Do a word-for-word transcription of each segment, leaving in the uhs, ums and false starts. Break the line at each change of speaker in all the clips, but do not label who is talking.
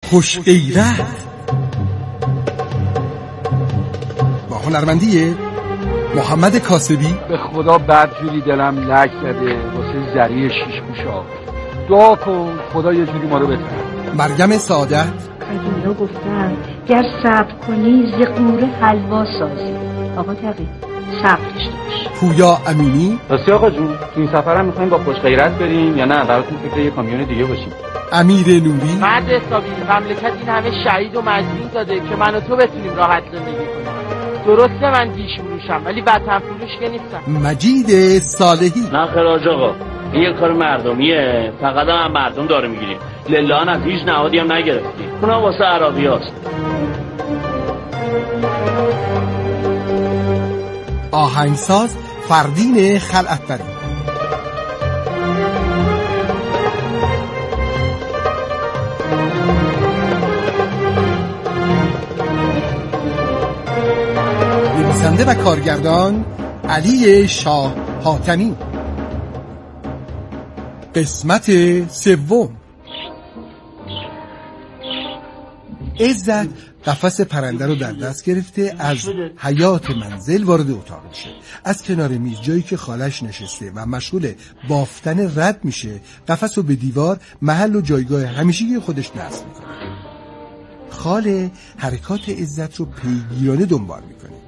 خوش غیرت با هنرمندی محمد کاسبی.
به خدا بدجوری دلم لک زده واسه زری شیش گوشا. دعا کن خدا یه جوری ما رو بتره.
مریم سعادت.
قدیما گفتن گر صبر کنی ز قوره حلوا سازی. آقا تقی صبر داشته باش.
پویا امینی.
راستی آقا جون تو این سفر هم میخوایم با خوش غیرت بریم یا نه براتون فکر یه کامیون دیگه باشیم؟
امیر نوری.
مرد حسابی مملکت این همه شهید و مجروح داده که من و تو بتونیم راحت زندگی کنیم. درسته من دیش فروشم ولی وطن فروش که نیستم.
مجید صالحی.
نه خراج آقا این یه کار مردمیه، فقط هم مردم داره میگیریم. لله از هیچ نهادی هم نگرفتیم. اونا واسه عربی هاست.
آهنگساز فردین خلعتبری. نویسنده و کارگردان علی شاه حاتمی. قسمت سوم. عزت قفس پرنده رو در دست گرفته از حیاط منزل وارد اتاق میشه. از کنار میز جایی که خالش نشسته و مشغول بافتن رد میشه قفس رو به دیوار محل و جایگاه همیشگی خودش نصب میکنه. خاله حرکات عزت رو پیگیرانه دنبال میکنه.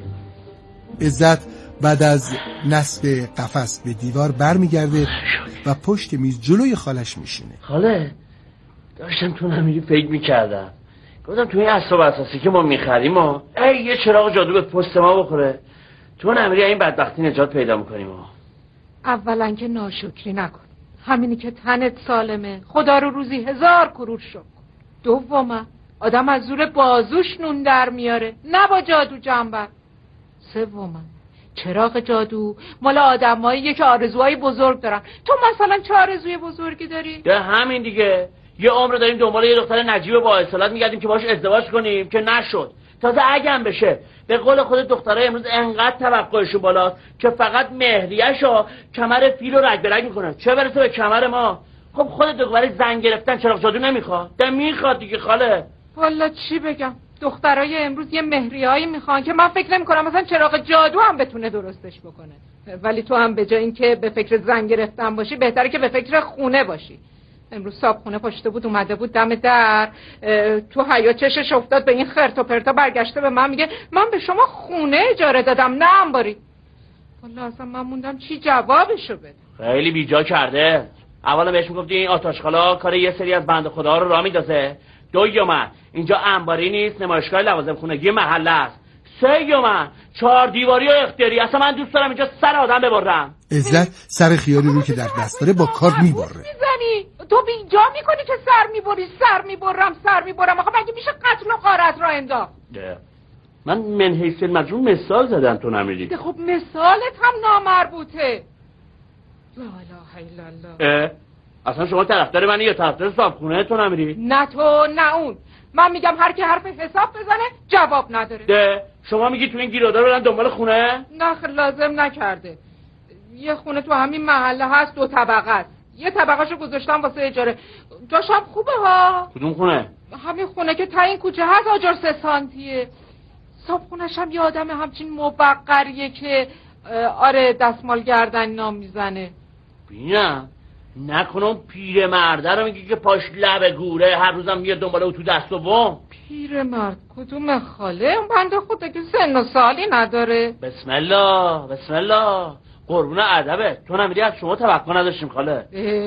عزت بعد از نصب قفس به دیوار برمیگرده و پشت میز جلوی خالش میشینه.
خاله داشتم تو نمیری فکر میکردم، گفتم تو این اسباب اساسی که ما میخریم و ای یه چراغ جادو به پست ما بخوره تو نمیری این بدبختی نجات پیدا میکنیم. ما
اولا که ناشکری نکن، همینی که تنت سالمه خدا رو روزی هزار کرور شکر. دوما آدم از زور بازوش نون در میاره نه با جادو جنبر. سوما چراغ جادو مال آدماییه که آرزوهای بزرگ دارن. تو مثلا چه آرزوی بزرگی داری؟
ده همین دیگه، یه عمر داریم دنبال یه دختر نجیب با اصالت میگردیم که باش ازدواج کنیم که نشد. تازه اگم بشه به قول خود دخترای امروز انقدر توقعشون بالاست که فقط مهریه‌شو کمر فیل رو رگ به رگ میکنن، چه برسه به کمر ما. خب خودت دوباره زنگ گرفتن چراغ جادو نمیخواد؟ ده میخواد دیگه خاله.
والا چی بگم، دخترای امروز یه مهریه‌ای میخوان که من فکر نمی‌کنم مثلا چراغ جادو هم بتونه درستش بکنه. ولی تو هم به جای اینکه به فکر زنگ گرفتن باشی بهتره که به فکر خونه باشی. امروز صابخونه پاشته بود اومده بود دم در، تو حیا چشش افتاد به این خرت و پرتا، برگشته به من میگه من به شما خونه اجاره دادم نه انباری. والا اصلا من موندم چی جوابشو بدم.
خیلی بیجا کرده. اولا بهش میگفتی این آتاشخالا کار یه سری از بنده خدا رو راه میندازه. دویومن اینجا انباری نیست، نمایشگاه لوازم خونگی محله است. سومن چهار دیواری و اختیاری. اصلا من دوست دارم اینجا سر آدم ببرم.
عزت سر خیالی رو که در دست داره با کار میبره.
میزنی تو بیجا میکنی که سر میبری. سر میبرم سر میبرم آخه مگه میشه قتل و غارت را انداخت؟
من من حیث المجنون مثال زدم تو نمیدی.
خب مثالت هم نامربوطه. لا اله الا الله.
اصلا شما طرفدار منی یا طرفدار صابخونه تو نمیری؟
نه تو نه اون. من میگم هر کی حرف حساب بزنه جواب نداره.
ده شما میگی تو این گیرودار برن دنبال خونه؟
نه خیلی لازم نکرده. یه خونه تو همین محله هست، دو طبقه است. یه طبقهشو گذاشتم واسه اجاره. جاشم خوبه ها.
کدوم خونه؟
همین خونه که تا این کوچه هست آجر سه سانتیه. صابخونه‌ش هم یه آدم همچین موقریه که آره دستمال گردن نام میزنه.
بینم نکنم پیر مرده رو میگی که پاش لب گوره هر روزم میاد دنبال او تو دست و بام.
پیر مرد کدوم خاله؟ اون بنده خدا که سن و سالی نداره.
بسم الله بسم الله قربون ادبه. تو نمیدی از شما توقع نداشتیم خاله.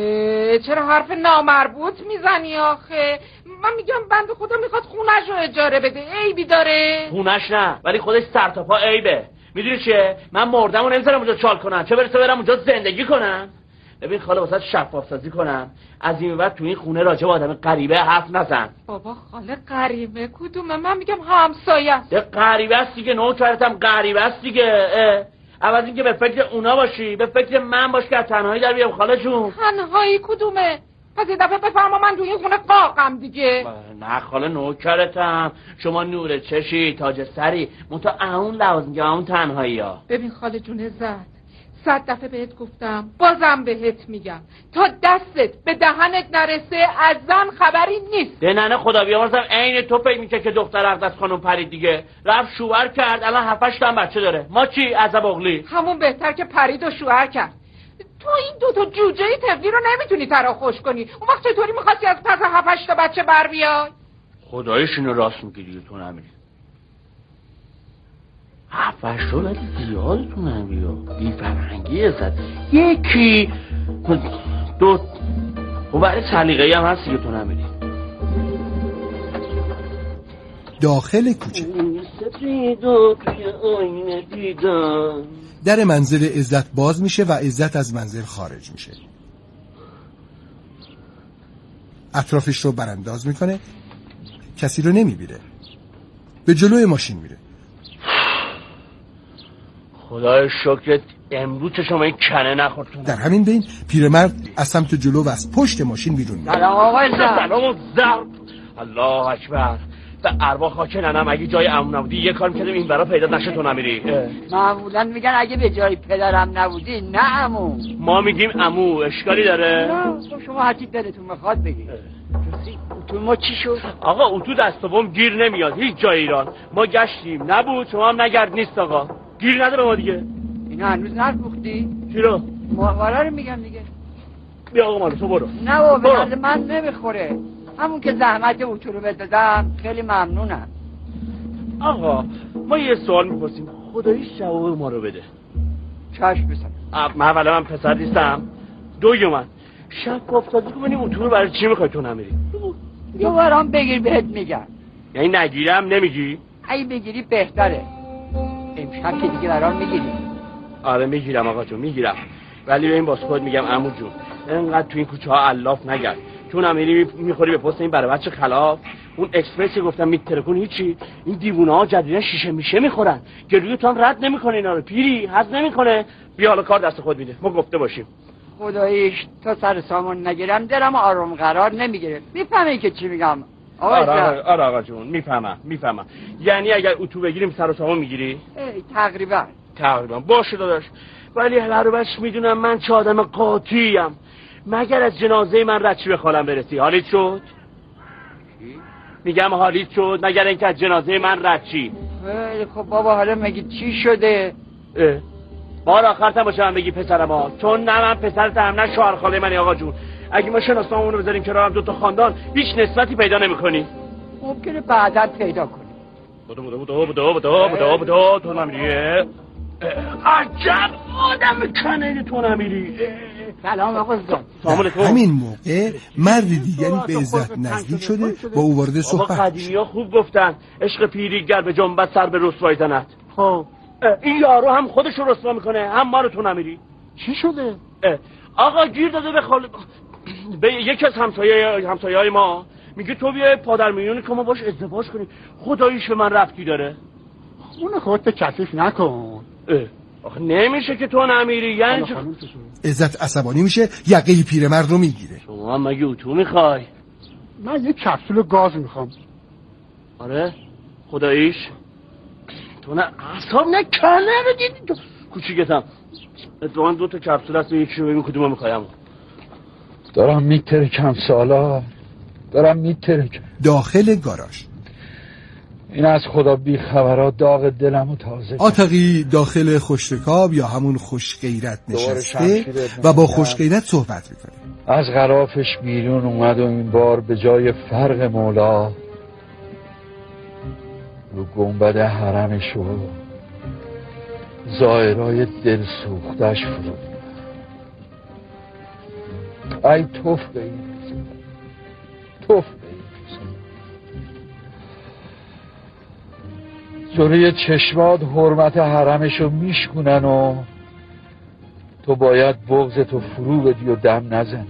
چرا حرف نامربوط میزنی آخه؟ من میگم بنده خدا میخواد خونش رو اجاره بده. عیبی داره؟
خونش نه ولی خودش سر تا پا عیبه. میدونی چیه؟ من مردم و نمیذارم اونجا چال کنن، چه برسه برم اونجا زندگی کنم. ببین خاله واسه شفاف سازی کنم از این بعد تو این خونه راجع به آدم غریبه حرف نزن.
بابا خاله غریبه کدومه؟ من میگم همسایه است.
ده غریبه است دیگه، نوکرتم غریبه است دیگه. عوض اینکه به فکر اونا باشی به فکر من باش که تنهایی در بیام. خاله جون
تنهایی کدومه؟ پس یه دفعه بفرما من تو این خونه قاقم دیگه.
نه خاله نوکرتم، شما نور چشی تاج سری منتها اون لازم که اون تنهایی ها.
ببین خاله جون عزت صد دفعه بهت گفتم، بازم بهت میگم، تا دستت به دهنت نرسه از زن خبری نیست.
دهنه خدا بیامرزم عین تو فکر میکنه که دختر اقدس خانم پرید دیگه، رفت شوهر کرد، الان هفتش تا بچه داره. ما چی؟ عذاب اغلی.
همون بهتر که پرید و شوهر کرد. تو این دوتا جوجه طفلی رو نمیتونی تراخوش کنی. اون وقت چطوری میخواستی از پس هفتش تا بچه بر بیای؟
خدایش اینو راست میگیری تو نمیری. هفتش تا ولی زیاد تو نمیری. بی فرهنگی ازد. یکی دو و برای سلیقه‌ای هم هستی که تو نمیری.
داخل کوچه در منزل عزت باز میشه و عزت از منزل خارج میشه. اطرافش رو برانداز میکنه، کسی رو نمیبینه. به جلوی ماشین میره.
خدای شکرت امروز شما این کنه نخورد.
در همین بین پیرمرد از سمت جلو و از پشت ماشین بیرون میره.
سلام آقای زرد. سلام زرد. الله اکبر. به ارواح خاک ننم اگه جای عمو نبودی یه کار میکردم این برا پیدا نشه تو نمیری.
معمولا میگن اگه به جای پدرم نبودی نه عمو.
ما میگیم عمو. اشکالی داره؟
نه شما هرچی دلتون میخواد بگید. تو ما چی شد؟
آقا اتو دستوم گیر نمیاد هیچ جای ایران. ما گشتیم نبود، شما هم نگرد نیست آقا. گیر نداره ما دیگه.
اینا هنوز نفروختی؟
چی رو؟
ماهواره رو میگم دیگه.
بیا آقا مالو تو برو.
نه بابا به من نمیخوره. همون که زحمت اتو رو بدادم خیلی ممنونم.
آقا ما یه سوال میپرسیم، خدایی جواب ما رو بده.
چشم بسن.
من اولا من پسر نیستم. دوی من شب افتادی که ببینیم اتو رو برای چی میخوای تو نمیری؟
یه بارم بگیر بهت میگم.
یعنی نگیرم نمیگی؟
اگه بگیری بهتره. امشب که دیگه برام میگیری.
آره میگیرم آقا جون میگیرم، ولی به این باز خود میگم عمو جون اینقدر تو این کوچه ها الاف نگرد، چون امیری میخوری به پست این برای بچه خلاف. اون اکسپرسی گفتم میترکون هیچی. این دیوونه ها جدیدن شیشه میشه میخورن، گلوی تو هم رد نمیکنه اینا رو. پیری حد نمیکنه. بیا حالا کار دست خود میده، ما گفته باشیم.
خداییش تا سر سامان نگیرم دلم آروم قرار نمیگیره. میفهمی که چی میگم آقا؟
آره آره آقا جون میفهمم میفهمم. یعنی اگر اتو بگیریم سر و سامان میگیری؟
تقریبا
تقریبا. باشه داداش، ولی هر بچ میدونم من چه آدم قاطعیم. مگر از جنازه من رد چی به خالم برسی؟ حالیت شد؟ میگم حالیت شد مگر اینکه از جنازه من رد چی؟
خب بابا حالا مگه چی شده؟
اه بار آخرتم باشه من بگی پسرم ها، چون نه من پسرت هم نه شوهر خاله منی آقا جون. اگه ما شناسنامه رو بذاریم کنار هم دو تا خاندان هیچ نسبتی پیدا نمی‌کنی.
ممکنه بعدا پیدا کنی.
بودو بودو بودو بودو بودو بودو بودو تو نمیری؟ عجب آدم کنه تو نمیری.
سلام آقا زن.
همین موقع مرد دیگری به عزت نزدیک شده با او وارد صحبت.
آقا قدیمی‌ها خوب گفتن عشق پیری گر به جنبت سر به رسوایی زند. ها این یارو هم خودش رو رسوا میکنه هم ما رو تو نمیری.
چی شده؟
آقا گیر داده به خال به یکی از همسایه همسایه‌های ما، میگه تو بیای پادر میلیونی که ما باش ازدواج کنیم. خداییش به من ربطی داره.
اون خودت کثیف نکن.
آخه نمیشه که تو نمیری. یعنی چه؟
عزت عصبانی میشه، یقه پیرمرد رو میگیره.
شما هم مگه اتو میخوای؟
من یه کپسول گاز میخوام.
آره خداییش تو نه اصاب نه کنه رو دیدی تو کوچیکتم. اتفاقا دو تا کپسول هست و یکی رو ببین کدومو میخوایم.
دارم میترکم سالا، دارم میترکم.
داخل گاراژ
این از خدا بی خبرات داغ دلمو تازه.
آتقی داخل خوشرکاب یا همون خوش غیرت نشسته و با خوش غیرت صحبت میکنه.
از غرافش بیرون اومد و این بار به جای فرق مولا رو گنبد حرمش و زائرای دل سوختش فرود. ای توف به این توف به این جلوی چشمات حرمت حرمشو میشکنن و تو باید بغضتو فرو بدی و دم نزنی.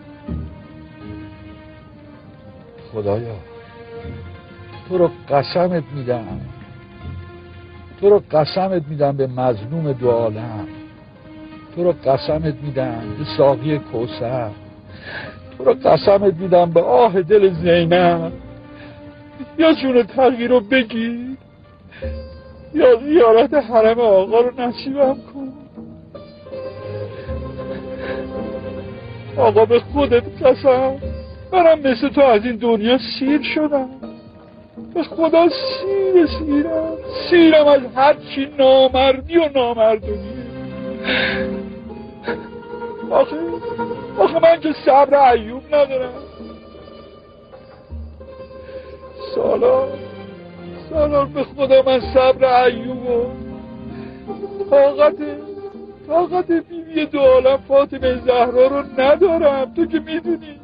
خدایا تو رو قسمت میدم، تو رو قسمت میدم به مظلوم دو عالم، تو رو قسمت میدم به ساقی کوثر، تو رو قسمت میدم به آه دل زینب. یا جون تغییر رو بگیر یا زیارت حرم آقا رو نصیبم کن. آقا به خودت قسم، منم مثل تو از این دنیا سیر شدم. به خدا سیر سیرم سیرم از هر چی نامردی و نامردونی. آخه آخه من که صبر ایوب ندارم. سالار سالار به خدا من صبر ایوب و طاقت طاقت بیبی دو عالم فاطمه زهرا رو ندارم. تو که میدونی.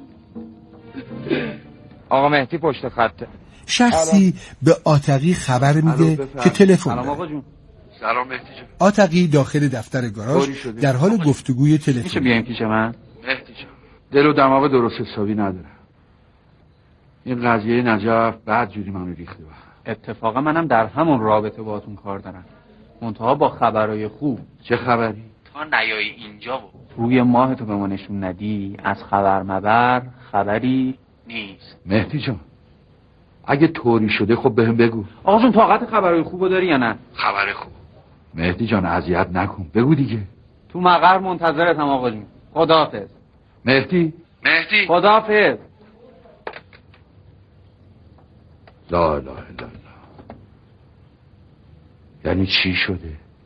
آقا مهدی پشت خطه.
شخصی به آتقی خبر میده که تلفن
سلام آقا جون.
سلام مهدی جان.
آتقی داخل دفتر گاراژ در حال گفتگوی تلفنی.
میشه بیایم پیش من؟
مهدی جان دل و دماغ درست حسابی ندارم. این قضیه نجف بعد جوری منو ریخته.
اتفاقا منم در همون رابطه باهاتون کار دارم، منتها با خبرای خوب.
چه خبری؟
تا نیای اینجا و روی ماهتو به ما نشون ندی از خبر مبر خبری نیست.
مهدی جان اگه طوری شده خب بهم بگو.
آقا جون طاقت خبرای خوبو داری یا نه؟
خبر خوب. مهدی جان اذیت نکن، بگو دیگه.
تو مقر منتظرتم آقا جون. خداحافظ.
مهدی مهدی
خداحافظ.
لا اله الا الله. یعنی چی شده؟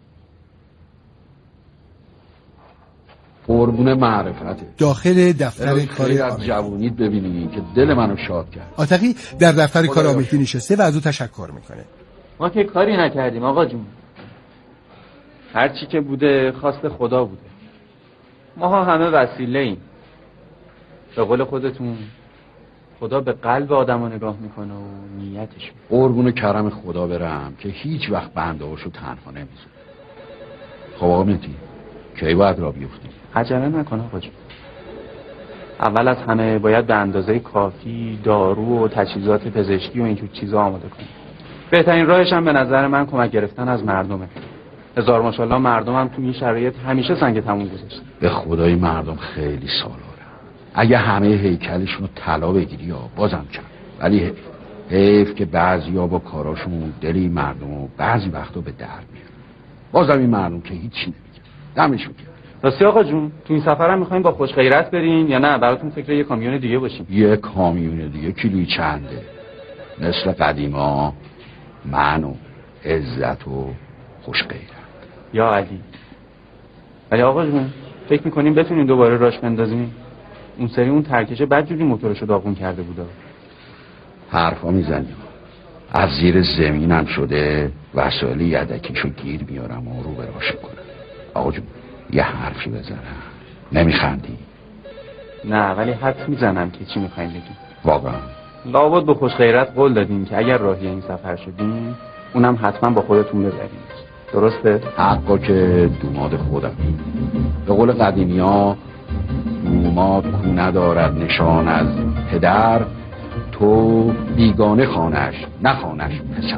قربون معرفته.
داخل دفتر کار
از جوونیت ببینی که دل منو شاد کرد.
آتقی در دفتر کار آمهدی نشسته و از او تشکر میکنه.
ما که کاری نکردیم آقا جون، هر چی که بوده خواست خدا بوده. ما همه وسیله ایم. به قول خودتون خدا به قلب آدم نگاه میکنه و نیتش.
قربون کرم خدا برم که هیچ وقت بنده هاشو تنها نمیذاره. خب آقا مهدی کی باید را بیفتی؟
عجله نکن آقا جون. اول از همه باید به اندازه کافی دارو و تجهیزات پزشکی و اینجور چیزا آماده کنی. بهترین راهش هم به نظر من کمک گرفتن از مردمه. هزار ماشاءالله مردم هم تو این شرایط همیشه سنگ تموم گذاشتن.
به خدای مردم خیلی سالاره. اگه همه هیکلشون رو طلا بگیری یا بازم کم. ولی حیف, حیف که بعضیا با کاراشون دلی مردم و بعضی وقتا به درد میارن. بازم این مردم که هیچی نمیگن. دمشون گرم.
راستی آقا جون تو این سفر هم میخوایم با خوش غیرت بریم یا نه براتون فکر یه کامیون دیگه باشیم؟
یه کامیون دیگه کیلویی چنده؟ مثل قدیما من و عزت و خوش غیرت.
یا علی. ولی آقا جون فکر میکنیم بتونیم دوباره راش بندازیم؟ اون سری اون ترکشه بدجوری موتورشو داغون کرده بوده.
حرفا میزنیم. از زیر زمینم شده وسایل یدکیشو گیر میارم و رو به راش کنم. آقا جون یه حرفی بزنم. نمیخندی؟
نه ولی حد میزنم که چی میخوایم بگیم.
واقعا
لابد به خوش غیرت قول دادیم که اگر راهی این سفر شدیم اونم حتما با خودتون ببریم. درسته؟
حقا که دوماد خودم. به قول قدیمی ها دوماد کو ندارد نشان از پدر، تو بیگانه خانش نخانش پسر.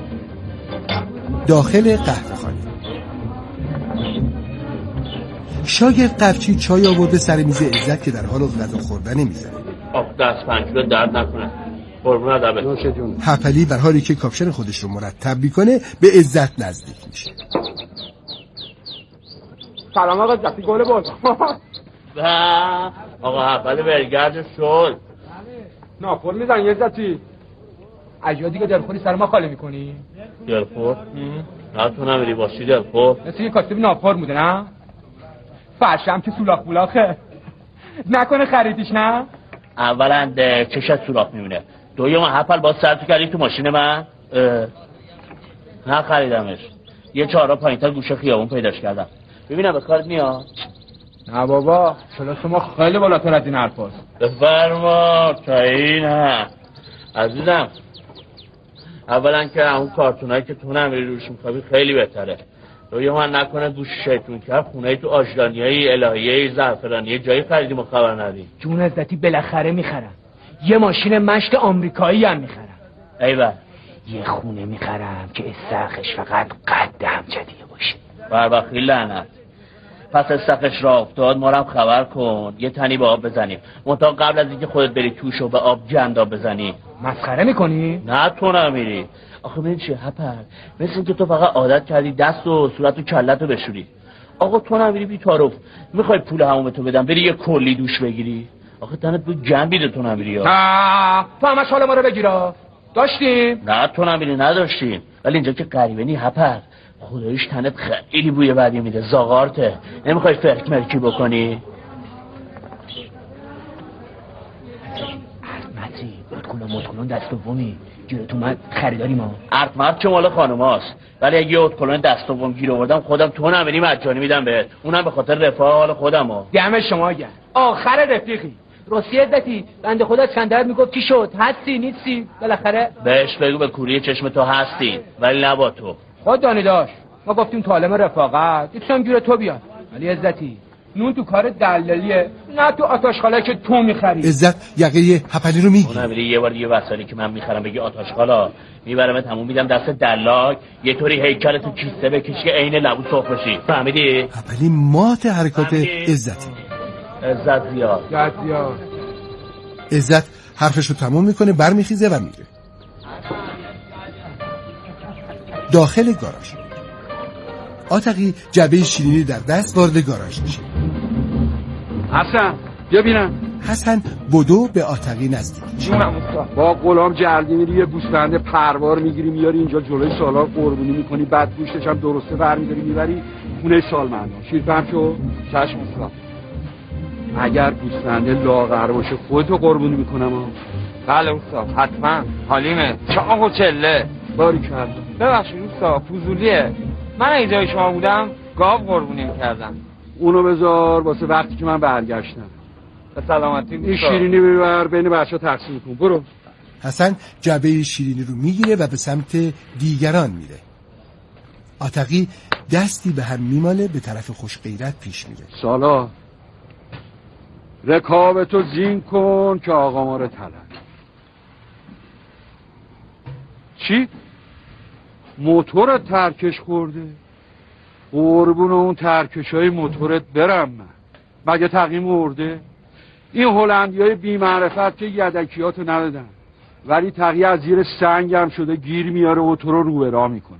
داخل قهوه‌خانه شاگرد قفچی چای آورده سر میز عزت که در حال غذا خوردن میزنه.
آخ دست پنجه درد نکنه. قربون ادبت.
نوش جون.
هپلی در حالی که کاپشن خودش رو مرتب میکنه به عزت نزدیک میشه.
سلام آقا عزتی گل بود.
آقا هپلی برگرد شد.
ناخور میزنی عزتی. اجا دیگه دلخوری سر ما خالی میکنی؟
دلخور؟ نه تو نمیری باشی دلخور؟
مثل یه کاسبی ناخور بوده نه؟ فرشم که سولاخ بولاخه. نکنه خریدیش نه؟
اولا چشت سوراخ میمونه. دویم هپل با سرتو کردی تو ماشین من؟ نه خریدمش. یه چهارا پایین تا گوشه خیابون پیداش کردم. ببینم به کارت میاد؟
نه بابا کلاس ما خیلی بالاتر از این حرف هست.
بفرما تا این هم عزیزم. اولا که همون کارتونایی که تو نمیری روش میخوابی خیلی بهتره. روی من نکنه گوش شیطون کرد خونه تو آجلانیای الهیه زعفرانی جایی خریدیم و خبر ندیم.
جون عزتی بالاخره میخرم. یه ماشین مشت آمریکایی هم میخرم.
ایول.
یه خونه میخرم که استخش فقط قد همجدیه باشه.
بربخی لعنت. پس استخش را افتاد ما رو خبر کن یه تنی به آب بزنیم. منتها قبل از اینکه خودت بری توش و به آب جندا بزنی.
مسخره میکنی؟
نه تو نمیری. آخه ببین چیه هپل، مثل اینکه تو فقط عادت کردی دست و صورت و کلت رو بشوری. آقا تو نمیری بی تعارف میخوای پول هموم تو بدم بری یه کلی دوش بگیری؟ آخه تنت بود جنبیده تو نمیری ها.
نه تو همش حال ما رو بگیرا داشتیم؟
نه تو نمیری نداشتیم، ولی اینجا که غریبه نی هپر خدایش تنت خیلی بوی بدی میده، زاغارته. نمیخوای فرک مرکی بکنی؟
متی ادکلون مدکلون دست دومی گیره تو من خریداری ما
ارت مرد که مال خانم هاست، ولی اگه یه ادکلون دست دوم گیر آوردم خودم تو نمیری مجانی میدم بهت، اونم به خاطر رفاه حال خودم ها.
دم شما گرد آخر رفیقی راستی عزتی بنده خدا اسکندر میگفت چی شد هستی نیستی بالاخره
بهش بگو به کوری چشم تو هستین ولی نه با تو.
خود دانی داشت ما گفتیم تعالیم رفاقت دیدم گیر تو بیاد، ولی عزتی نون تو کار دلالیه نه تو آتاشخاله که تو میخری.
عزت یقه هپلی رو میگی.
اون نمیری یه بار دیگه وسایلی که من میخرم بگی آتاشخالا میبرم تموم میدم دست دلاک یه طوری هیکل تو کیسه بکشی که عین لبو سرخ بشی. فهمیدی؟
هپلی مات حرکات عزتی.
عزت زیاد.
عزت زیاد.
عزت حرفشو تموم میکنه برمیخیزه و میره. داخل گاراژ آتقی جعبه شیرینی در دست وارد گاراژ میشه.
حسن بیا بینم.
حسن بدو به آتقی نزدیک میشه.
با غلام جلدی میری یه گوسفند پروار میگیری میاری اینجا جلوی سالار قربونی میکنی، بعد گوشتش هم درسته برمیداری میبری خونه سالمندان. شیر فهم شو؟ چشم استاد. اگر گوسفند لاغر باشه خودتو قربونی میکنم ها.
بله استاد حتما. حالیمه چاق و چله.
باریکلا.
ببخشید استاد فضولیه، من اگه جای شما بودم گاو قربونی میکردم.
اونو بذار واسه وقتی که من برگشتم.
به سلامتی.
این شیرینی ببر بین بچه ها تقسیم کن. برو.
حسن جعبه شیرینی رو میگیره و به سمت دیگران میره. آتقی دستی به هم میماله به طرف خوش غیرت پیش میره.
سالا رکابتو زین کن که آقا ما رو طلب. چی؟ موتورت ترکش خورده؟ قربون اون ترکش های موتورت برم من. مگه تقیم مرده؟ این هلندی های بی معرفت که یدکیاتو ندادن، ولی تقیه از زیر سنگ هم شده گیر میاره موتور رو رو به راه میکنه.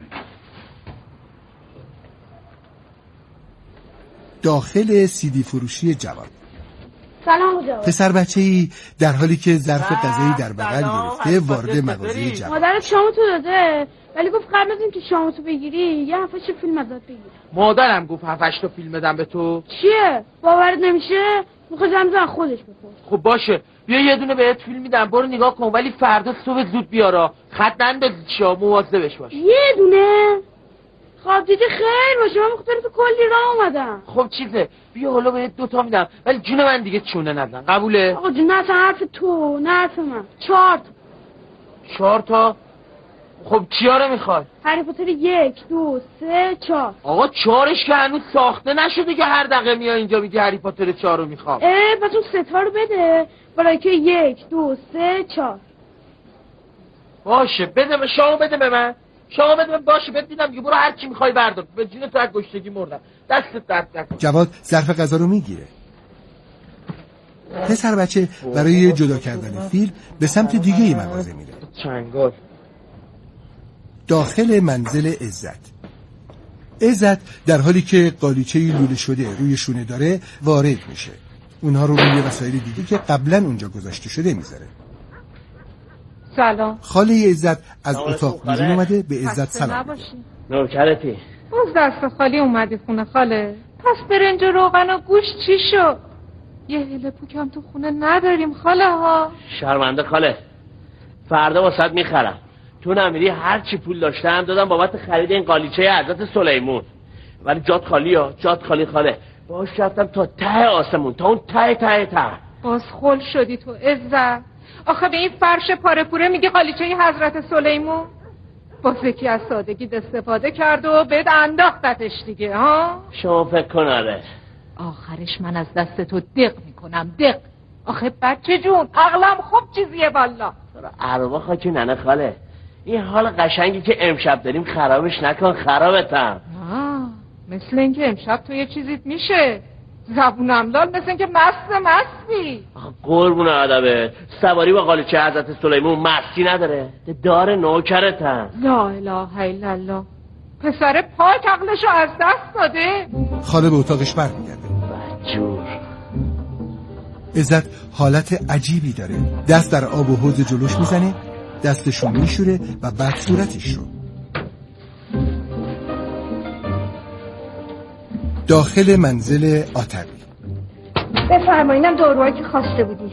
داخل سیدی فروشی جواد.
سلام جواد.
پسر بچه‌ای در حالی که ظرف غذایی در بغل گرفته وارد مغازه جواد.
مادرت شامتو داده ولی گفت قبل از اینکه شامتو بگیری یه هفتش فیلم ازت بگیر.
مادرم گفت هفتش تا فیلم بدم به تو.
چیه؟ باورت نمیشه؟ میخوای زمزم خودش بپرس.
خب باشه بیا یه دونه بهت فیلم میدم برو نگاه کن، ولی فردا صبح زود بیارا، خط نندازی چا، مواظبش باش.
یه دونه؟ خواب دیدی خیر باشه، من مختار تو کلی راه اومدم.
خب چیزه بیا حالا بهت دوتا میدم، ولی جون من دیگه چونه نزن. قبوله؟
آقا جون نه حرف تو نه حرف من. چهار تا.
چهار تا؟ خب چیا رو میخوای؟
هری پاتر یک دو سه چهار.
آقا چهارش که هنوز ساخته نشده که هر دقیقه میای اینجا میگی هری پاتر چهار رو میخوام.
اه پس اون سه تا رو بده برای که یک دو سه چهار.
باشه بده به شامو بده به من. شما بده من باشه بهت میدم دیگه، برو هر چی میخوای بردار. به جون تو از گشتگی مردم. دستت درد نکنه.
جواد ظرف غذا رو میگیره. پسر بچه برای جدا کردن فیل به سمت دیگه ای مغازه میره.
چنگال.
داخل منزل عزت. عزت در حالی که قالیچه لوله شده روی شونه داره وارد میشه. اونها رو روی وسایل دیگه که قبلا اونجا گذاشته شده میذاره.
سلام.
خاله عزت از اتاق بیرون اومده به عزت سلام میده.
نوکرتی.
باز دست خالی اومدی خونه خاله. پس برنج و روغن و گوشت چی شد؟ یه هله پوکم تو خونه نداریم خاله ها.
شرمنده خاله. فردا واسط میخرم. تو نمیری هر چی پول داشتم دادم بابت خرید این قالیچه حضرت سلیمون. ولی جات خالی ها، جات خالی خاله. باش رفتم تا ته آسمون، تا اون ته ته ته.
باز خل شدی تو عزت. آخه به این فرش پاره پوره میگی قالیچه حضرت سلیمون؟ باز یکی از سادگی استفاده کرد و بهت انداختتش دیگه ها؟
شما فکر کن آره.
آخرش من از دست تو دق میکنم دق. آخه بچه جون عقلم خوب چیزیه والا.
اروا خاکی ننه خاله. این حال قشنگی که امشب داریم خرابش نکن، خرابتم.
آه مثل اینکه امشب تو یه چیزیت میشه. زبونم لال مثل اینکه مست مستی.
قربون ادبه. سواری با قالیچه حضرت سلیمون مستی نداره. دار نوکرتم.
لا اله الا الله. پسر پاک عقلشو از دست داده.
خاله به اتاقش برمیگرده.
جور
عزت حالت عجیبی داره. دست در آب و حوض جلوش میزنه، دستشو میشوره و بعد صورتش رو. داخل منزل آتقی.
بفرمایینم داروهایی که خواسته بودی.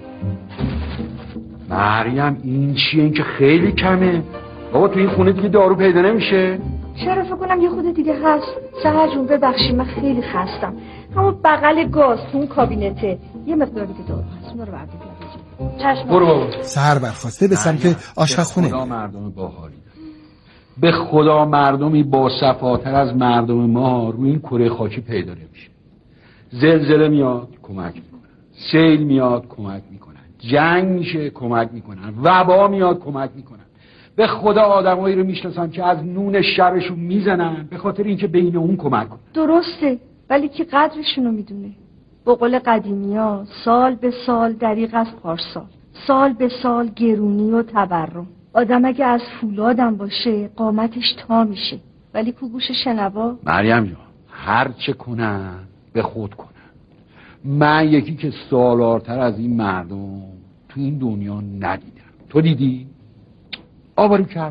مریم این چیه؟ این که خیلی کمه بابا. تو این خونه دیگه دارو پیدا نمیشه.
چرا؟ فکر کنم یه خود دیگه هست. سهر جون ببخشید من خیلی خستم. همون بغل گاز تو اون کابینته یه مقدار دیگه دارو هست، اونا رو بردید بردید. چشم.
برو بابا.
سهر برخواسته به سمت آشپزخونه.
به خدا مردم باحالی، به خدا مردمی با صفاتر از مردم ما روی این کره خاکی پیدا نمیشه. زلزله میاد کمک میکنن، سیل میاد کمک میکنن، جنگ میشه کمک میکنن، وبا میاد کمک میکنن. به خدا آدمایی رو میشناسم که از نون شبشون میزنن به خاطر اینکه بین اون کمک کنن.
درسته، ولی که قدرشونو میدونه. به قول قدیمیا سال به سال دریغ از پارسال، سال به سال گرونی و تورم. آدم اگه از فولادم باشه قامتش تا میشه، ولی کو گوش شنوا.
مریم جان هر چه کنن به خود کنن. من یکی که سالارتر از این مردم تو این دنیا ندیدم. تو دیدی؟ آباری کلا.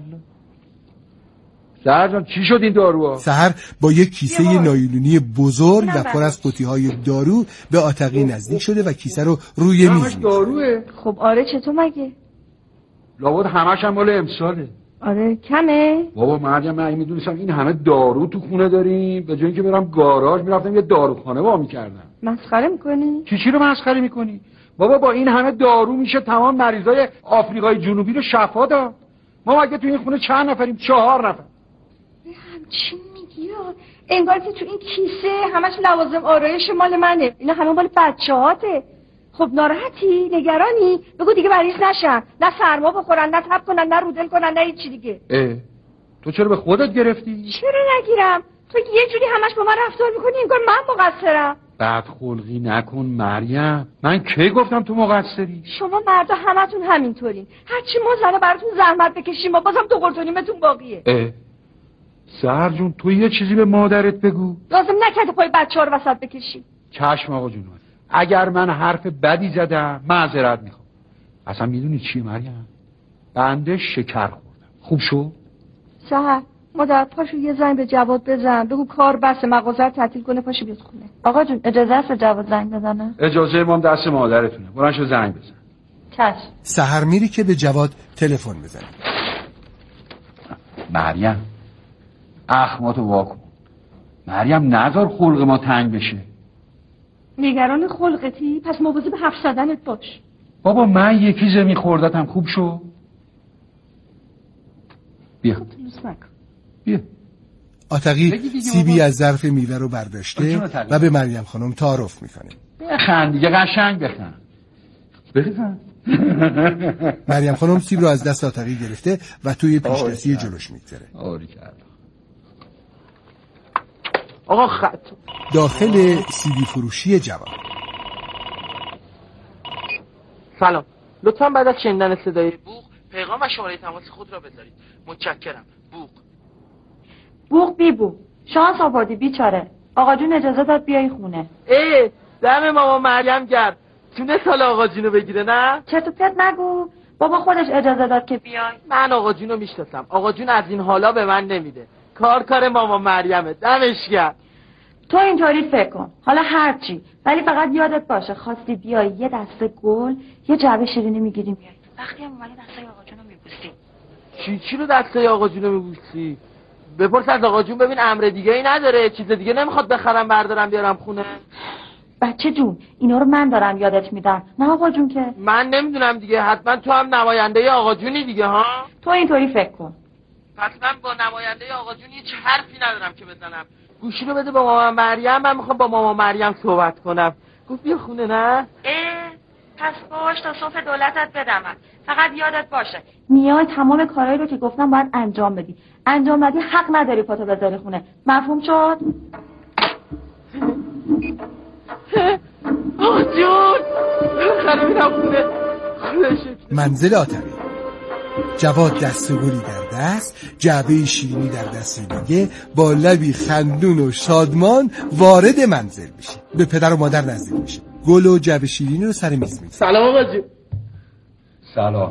سهر جان چی شد این داروها؟
سهر با یک کیسه نایلونی بزرگ و پر از قوطی‌های دارو به آتقی نزدیک شده و کیسه رو روی میز
میذاره.
خب آره چطور مگه؟
لابد همش هم مال امساله.
آره کمه؟
بابا مریم من میدونستم این همه دارو تو خونه داریم، به جای اینکه برم گاراژ میرفتم یه داروخانه وا میکردم.
مسخره میکنی؟
چی چی رو مسخره میکنی؟ بابا با این همه دارو میشه تمام مریضای آفریقای جنوبی رو شفا داد. ما مگه تو این خونه چند نفریم؟ چهار نفر.
چی میگی؟ انگار که تو این کیسه همش لوازم آرایش مال منه. اینا همه مال بچه‌هاته. خب ناراحتی؟ نگرانی؟ بگو دیگه مریض نشن، نه سرما بخورن، نه تب کنن، نه رودل کنن، نه هیچ چی دیگه.
اه تو چرا به خودت گرفتی؟
چرا نگیرم؟ تو یه جوری همش با من رفتار میکنی انگار من مقصرم.
بدخلقی نکن مریم، من کی گفتم تو مقصری؟
شما مردا همتون همینطورین. هرچی ما زنه براتون زحمت بکشیم ما بازم دو قرتونیمتون باقیه.
اه سهر جون تو یه چیزی به مادرت بگو.
لازم نکرده پای بچه‌ها رو وسط بکشی.
چشم آقا جون. اگر من حرف بدی زدم معذرت میخوام. اصلا میدونی چیه مریم؟ بنده شکر خوردم. خوب شو؟
سهر مادر پاشو یه زنگ به جواد بزن، بگو کار بسه مغازه رو تعطیل کنه پاشو بیاد خونه. آقا جون اجازه است جواد زنگ بزنه؟
اجازه امام دست مادرتونه. برو شو زنگ بزن.
چشم.
سحر میری که به جواد تلفن بزنه.
مریم اخماتو واکن. مریم نذار خلق ما تنگ بشه.
نگران خلقتی؟ پس مواظب حرف زدنت باش.
بابا من یکی زمین خوردتم خوب شو. بیا بیا.
آتقی سیبی از ظرف میوه رو برداشته و به مریم خانم تعارف میکنه.
بخند دیگه قشنگ بخند. بخند.
مریم خانم سیب رو از دست آتقی گرفته و توی پیشدستی جلوش میگذاره.
آری کرد.
آقا خط
داخل سیبی فروشی جواد.
سلام، لطفا بعد از شنیدن صدای بوق پیغام و شماره تماس خود را بذارید. متشکرم. بوق
بوق بی بو شانس آوردی بیچاره. آقا جون اجازه داد بیای خونه.
ای دم ماما مریم گرد. تونست حالا آقا جونو بگیره نه؟
چرت و پرت نگو. بابا خودش اجازه داد که بیای.
من آقا جونو میشناسم. آقا جون از این حالا به من نمیده. کار کار ماما مریمه. دمش گرد.
تو اینطوری فکر کن. حالا هر چی، ولی فقط یادت باشه خواستی بیای یه دسته گل، یه جعبه شیرینی میگیری میای. وقتی هم اومدی دستای آقا جونو میبوسی.
چی چی رو دستای آقا جونو میبوسی؟ بپرس از آقا جون ببین امر دیگه ای نداره، چیز دیگه نمیخواد بخرم بردارم بیارم خونه.
بچه جون اینا رو من دارم یادت میدم، نه آقا جون که.
من نمیدونم دیگه، حتما تو هم نماینده آقا جونی دیگه ها؟
تو اینطوری فکر کن.
پس من با نماینده آقا جون هیچ حرفی ندارم که بزنم. گوشی رو بده با ماما مریم، من میخوام با ماما مریم صحبت کنم. گفت بیا خونه نه؟
اه پس باش تا صبح دولتت بدمم. فقط یادت باشه میای تمام کارهایی رو که گفتم باید انجام بدی. انجام ندی حق نداری پاتو بذاری خونه. مفهوم شد؟
آقا جون خرم میرم خونه.
منزل آتقی. جواد دستگلی در دست، جعبه شیرینی در دست دیگه، با لبی خندون و شادمان وارد منزل میشه. به پدر و مادر نزدیک میشه. گل و جعبه شیرینی رو سر میز میذاره.
سلام آقا جون.
سلام.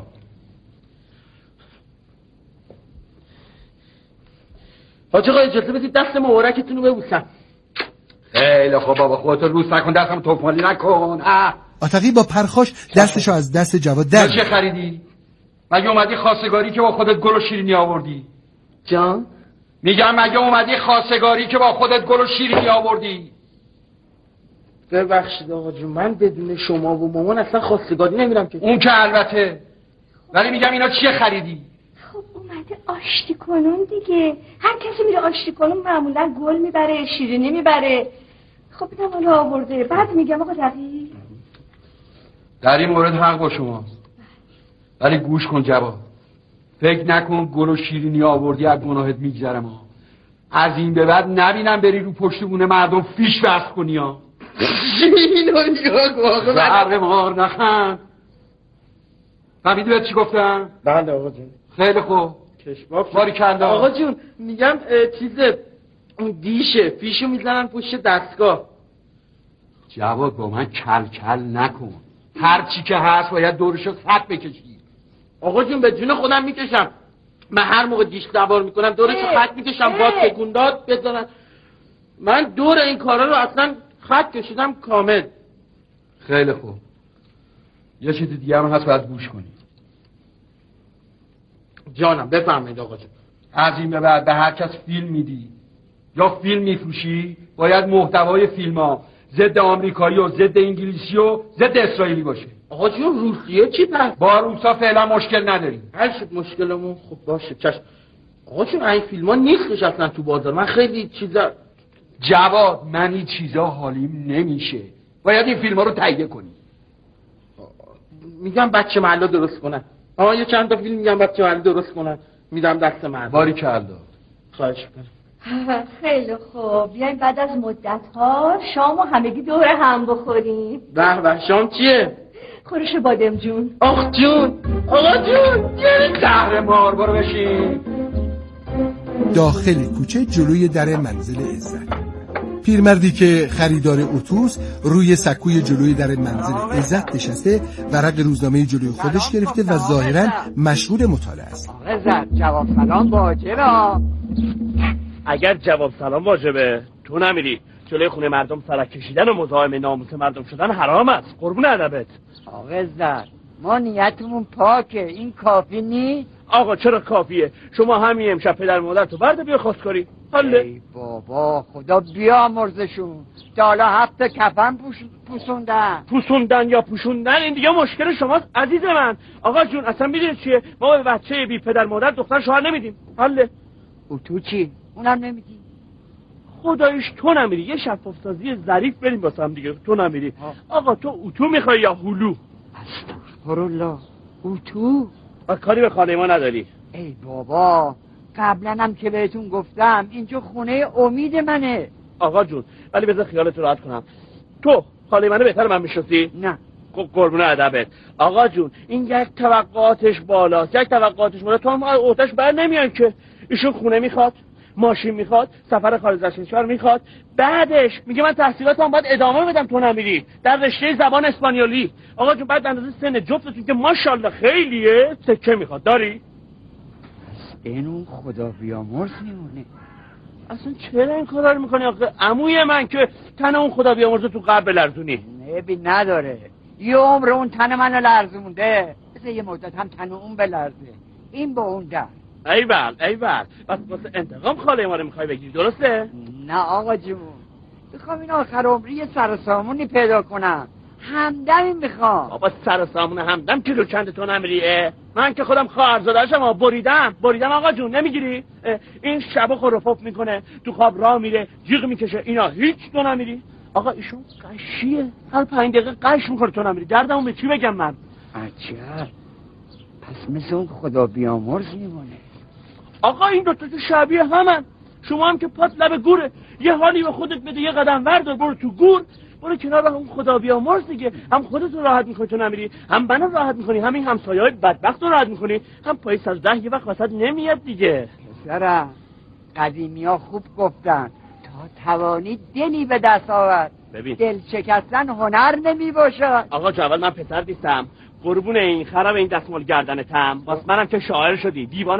حاج آقا اجازه بدید دست مبارکتون رو ببوسم.
خیلی خوب بابا، خودت روز نکن، دستم توفالی نکن.
آتقی با پرخاش دستشو از دست جواد در
چه خریدی؟ مگه اومدی خواستگاری که با خودت گل و شیرینی آوردی؟
جان؟
میگم مگه اومدی خواستگاری که با خودت گل و شیرینی آوردی؟
ببخشید آقا جون، من بدون شما و مامان اصلا خواستگاری نمیرم که.
اون که البته، ولی میگم اینا چیه خریدی؟
خب اومده آشتی کنون دیگه. هر کسی میره آشتی کنون معمولا گل میبره، شیرینی میبره. خب اینم حالا آورده. بعد میگم آقا دقیق
در این مورد حق با شما، ولی گوش کن جواد، فکر نکن گل و شیرینی آوردی از گناهت میگذرم ها. از این به بعد نبینم بری رو پشت بونه مردم فیش بست کنی ها.
اینو نگاه کن آقا.
برق مار نخند. فهمیدی بهت چی گفتم؟
بله آقا جون.
خیلی خوب.
کشباب
باریکلا.
آقا جون میگم چیزه اون دیشه فیشو میزنن پشت دستگاه.
جواد با من کل کل نکن، هر چی که هست باید دورشو خط بکشی.
آقا جون به جون خودم میکشم. من هر موقع دیش سوار میکنم دورشو خط میکشم، باز تکون داد بزنن. من دور این کارا رو اصلا خط کشیدم کامل.
خیلی خوب. یه چیز دیگه هم هست باید گوش کنی.
جانم بفرمایید آقا جون.
از این به بعد به هر کس فیلم میدی یا فیلم میفروشی باید محتوای فیلم ها ضد آمریکایی و ضد انگلیسی و ضد اسرائیلی باشه.
آقا جون روسیه چی پس؟
با روسا فعلا مشکل نداریم.
هر شد مشکلمون خب باشه چشم. آقا جون این فیلم ها نیستش اصلا تو بازار. من خیلی چیزا
جواد من این چیزا حالیم نمیشه، باید این فیلم ها رو تهیه کنی.
میگم بچه محله درست کنن. آها یه چند تا فیلم میگم بچه محله درست کنن میدم دست مردم.
باریکلا.
خواهش میکنم.
خیلی خوب، بیاین بعد از مدت ها شام و همگی دور هم بخوریم.
به به شام چیه؟
خورش بادم جون.
آخ جون آقا جون
زهر مار برو بشین.
داخل کوچه جلوی در منزل عزت، پیرمردی که خریدار اتوس روی سکوی جلوی در منزل عزت نشسته، ورق روزنامه جلوی خودش گرفته و ظاهرا مشغول مطالعه است.
آقا زد جواب سلام واجبه.
اگر جواب سلام واجبه تو نمیری. جلوی خونه مردم سرک کشیدن و مزاحم ناموس مردم شدن حرام است. قربون ادبت.
آقا زد ما نیتمون پاکه، این کافی نی؟
آقا چرا کافیه؟ شما همین امشب پدر مادر تو برده بیا خواستگاری. حاله.
ای بابا خدا بیامرزشون. تا حالا هفت کفن پوش... پوسوندن
پوسوندن یا پوشوندن این دیگه مشکل شماست عزیز من. آقا جون اصلا میدونی چیه؟ ما به بچه بی پدر مادر دختر شوهر نمیدیم. حاله.
او تو چی؟ اونم نمیدی؟
خدایش تو نمیری. یه شفاف سازی ظریف بریم واسه هم دیگه. تو نمیری. آقا تو اتو میخوای یا هلو؟
استغفرالله. اتو؟
و کاری به خانه ما نداری.
ای بابا قبلا هم که بهتون گفتم اینجا خونه امید منه.
آقا جون ولی بذار خیالت راحت کنم، تو خاله منو بهتر من میشناسی؟
نه.
قربون ادبت. آقا جون این یک توقعاتش بالاست، یک توقعاتش بالا. تو هم اوتش بر نمیان که. ایشون خونه میخواد، ماشین میخواد، سفر خارج از کشور میخواد، بعدش میگه من تحصیلاتم باید ادامه بدم تو نمیری در رشته زبان اسپانیولی. آقا جون بعد اندازه سن جفتتون که ماشاءالله خیلیه سکه میخواد. داری؟
اینون خدا بیامرز میمونه.
اصلا چرا این کارا رو میکنی آخه؟ عموی من که تن اون خدا بیامرز تو قبل لرزونی.
نبی نداره، یه عمر اون تن منو لرزونده، مثل یه مدت هم تن اون بلرزه. این با اون در
ایول ایول. بس واسه انتقام خاله ما رو میخوای بگیری درسته؟
نه آقا جون میخوام این آخر عمری یه سر سامونی پیدا کنم، همدمی میخوام.
بابا سر سامون همدم کیلو چند تو نمیریه؟ من که خودم خواهرزاده‌شم بریدم بریدم آقا جون نمیگیری؟ این شبا خروفوف میکنه تو خواب راه میره جیغ میکشه اینا هیچ تو نمیری؟ آقا ایشون قشیه هر پنج دقیقه قش میکنه تو نمیری. دردمون به چی بگم من؟
عجب پس مثل اون خدا بیامرز میمونه.
آقا این دوتا تو شبیه همن. شما هم که پات لب گوره، یه حالی به خودت بده یه قدم وردار برو تو گور، برو کنار هم خدا بیامرز دیگه. هم خودت راحت میکنی تو نمیری، هم منو راحت میکنی، همین همسایه‌های بدبخت رو راحت میکنی، هم پای سازده یه وقت وسط نمیاد دیگه.
پسرم قدیمی‌ها خوب گفتن تا توانی دلی به دست آورد.
ببین
دل شکستن هنر نمی باشد.
آقا جواد من پسر نیستم، قربون این خراب این دستمال گردنتم، واسه منم که شاعر شدی دیوانه.